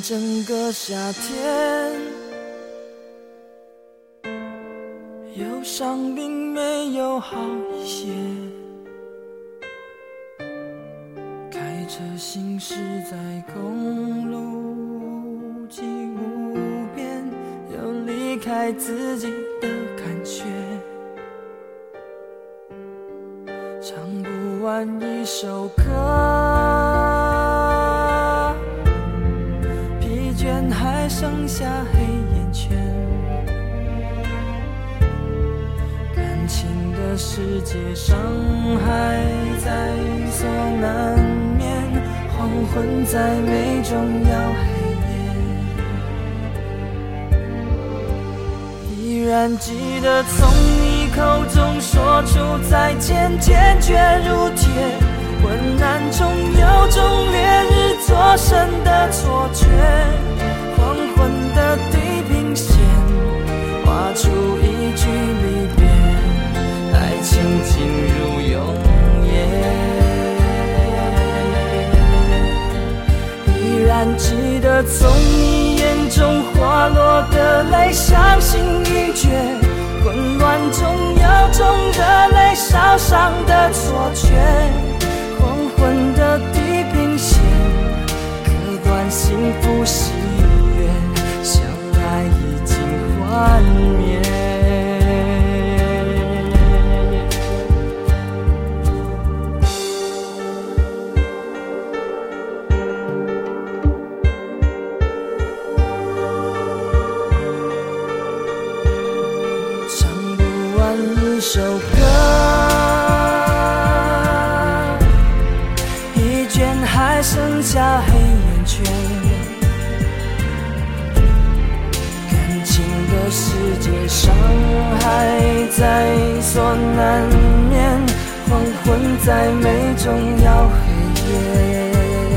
整个夏天，忧伤并没有好一些。开车行驶在公路际无边，有离开自己的感觉，唱不完一首歌，疲倦还剩下黑眼圈，感情的世界伤害在所难免，黄昏再美终要黑夜。依然记得从你口中说出再见，坚决如铁，昏暗中有种烈日灼身的错觉，黄昏的地平线画出一句离别，爱情进入永夜。依然记得从你眼中滑落的泪，伤心欲绝，混乱中有种热泪烧伤的错觉，黄昏的地平线割断幸福喜悦，相爱已经幻灭。唱不完一首歌，疲倦还剩下黑眼圈，感情的世界伤害在所难免，黄昏再美终要黑夜。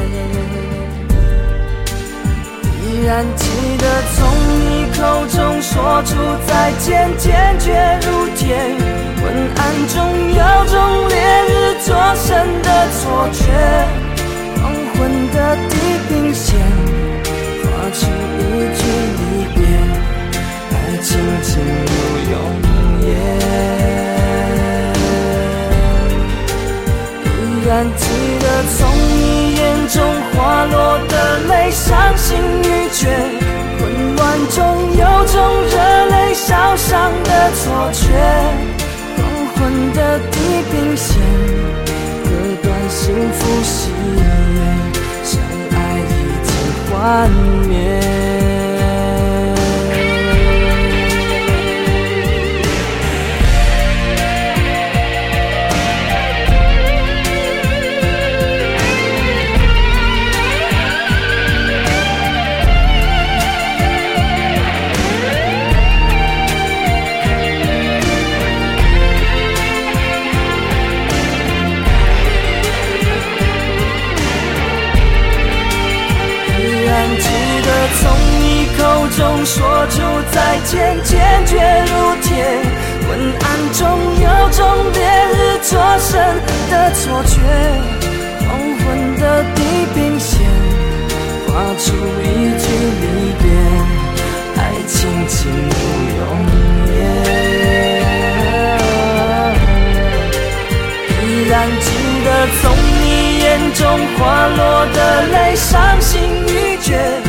依然记得从你口中说出再见，坚决如铁，昏暗中有种烈日灼身的错觉，黄昏的地平线画出一句离别，爱情进入永夜。依然记得从你眼中滑落的泪，伤心欲绝，混乱中有种热泪烧伤的错觉，黄昏的地平线割断幸福喜悦，相爱已经幻灭。从你口中说出再见，坚决如铁，昏暗中有种烈日灼身的错觉，黄昏的地平线画出一句离别，爱情进入永夜。依然记得从你眼中滑落的泪，伤心欲绝，